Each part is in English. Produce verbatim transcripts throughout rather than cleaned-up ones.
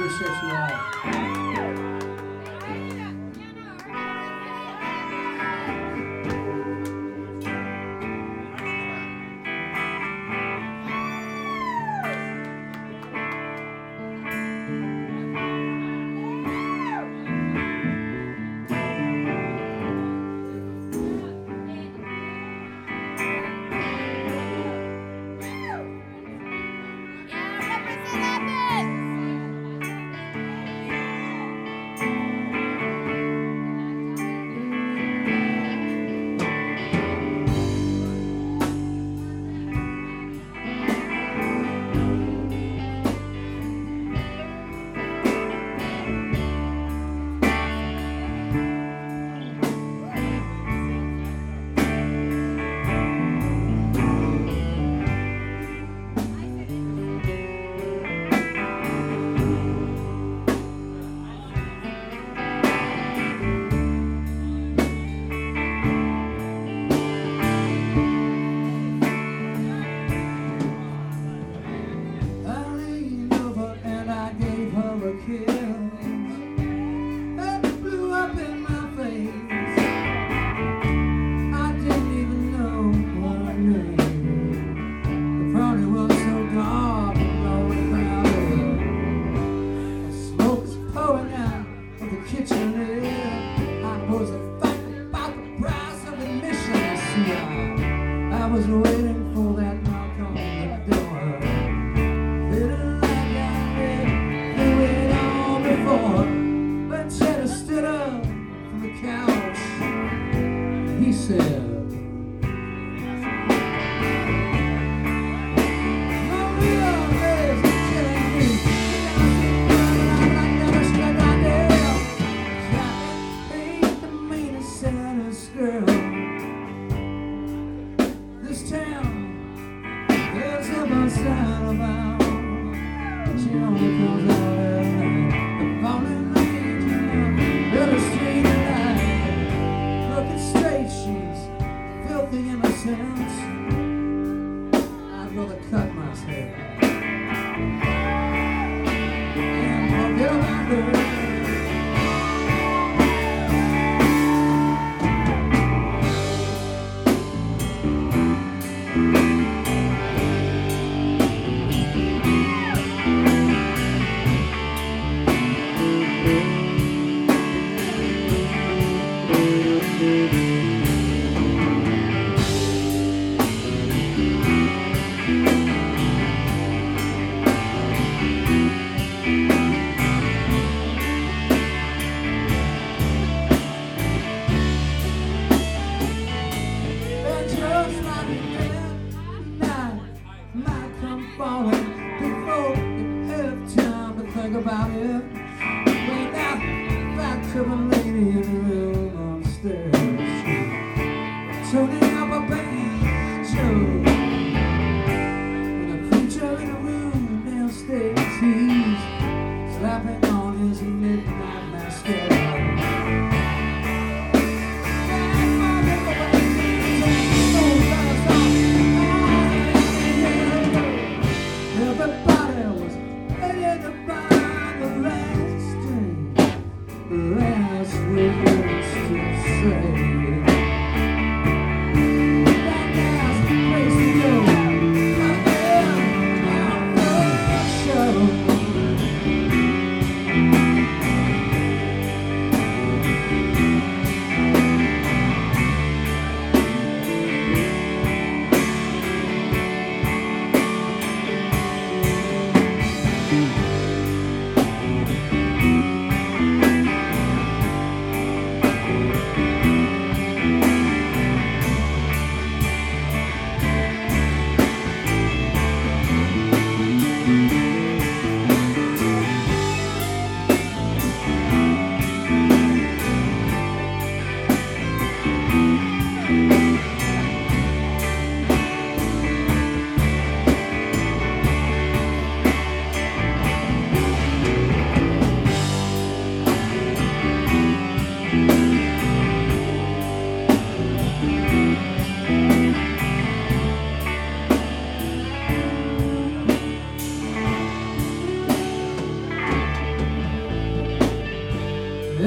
appreciate you all. I was waiting for that knock on the door. Feeling like I did do it all before. But Cheddar stood up from the couch. He said, sound about she only comes out at night. The falling rain, little street at night. Looking straight, she's filthy innocent. I'd rather cut myself and forget about her. About it, when that back of a lady in the room on the stairs, turning up a banjo, with a preacher in the room downstairs, he's slapping on his midnight mascara. Everybody was ready to buy last week.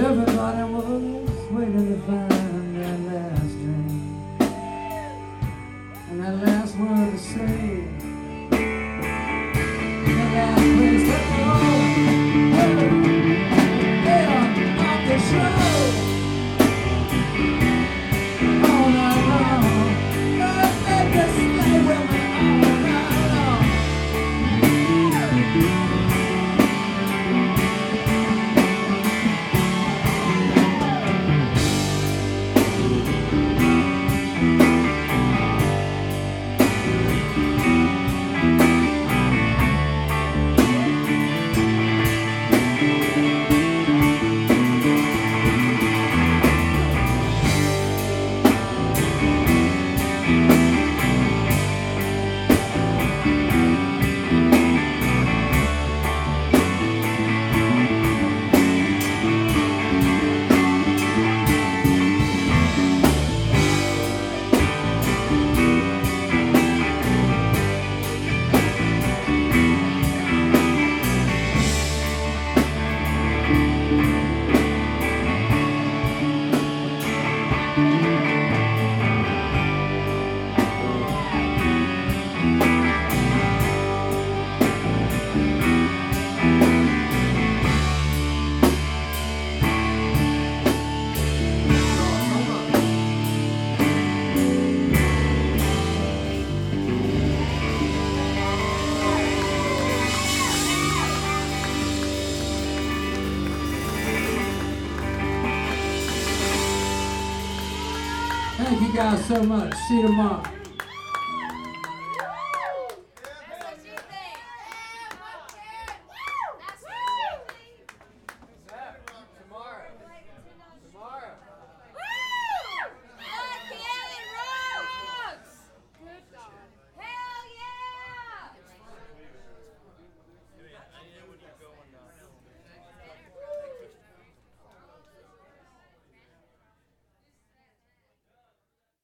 Everybody was waiting to find that last drink and that last word to say, that last place to go. Hey, they are off the show all night long. But they just stay with me all night long. Thank you guys so much. See you tomorrow.